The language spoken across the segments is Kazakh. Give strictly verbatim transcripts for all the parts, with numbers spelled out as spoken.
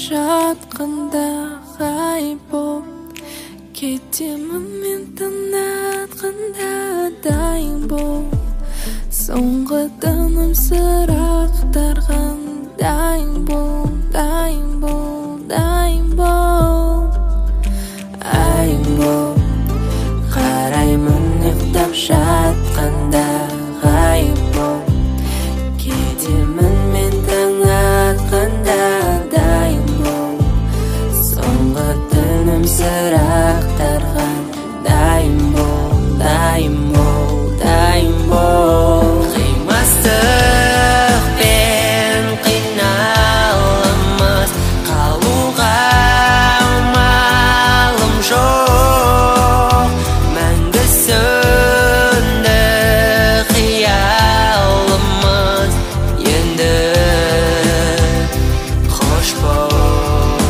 жатқанда ғайып боп кетемін мен тынатқанда дайын бол соңғы тыным сырақтарған дайын бол дайын бол дайын бол айым бол қараймын ұйықтап жатқанда ғайып бол кетемін мен таң атқанда дайын бол соңғы тыным сырақтарған дайын бол дайын бол дайын бол қимастықпен қиналымыз қалуға амалым жоқ мәңгі сөнді қиялымыз енді қош бол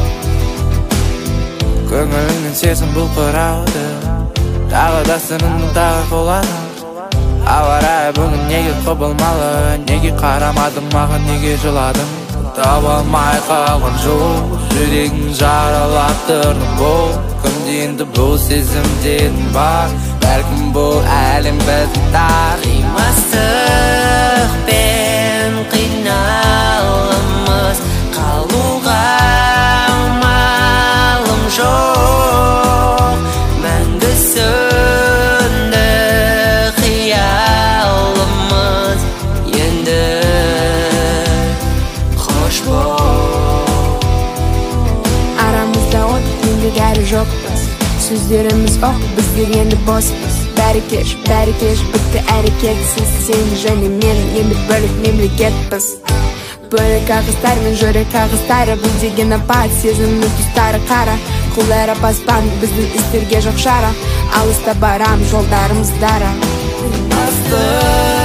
көңіліңнен сезім бұлқырауды тағы да сырыңды тағы қолады ауа райы бүгін неге құбылмалы неге қарамадың маған неге жыладың таба алмай қалған жол жүрегін жаралап тұрдың бұл күнде енді бұл сезімдерің бар бәлкім бұл әлем біздің тар қимастықпен қиналымыз қалуға амалым жоқ мәңгі сөнді қиялымыз енді қош бол арамызда от енді кәрі жоқпыз сөздеріміз оқ біздер енді боспыз бәрі кеш бәрі кеш бітті әрекетсіз сен және мен енді бөлек мемлекетпіз бөлек ағыстар мен жүрек ағыстары бұл деген апат сезімнің тұстары қара қолдары паспан біздің істерге жоқ шара алыста барам жолдарымыз дара Астық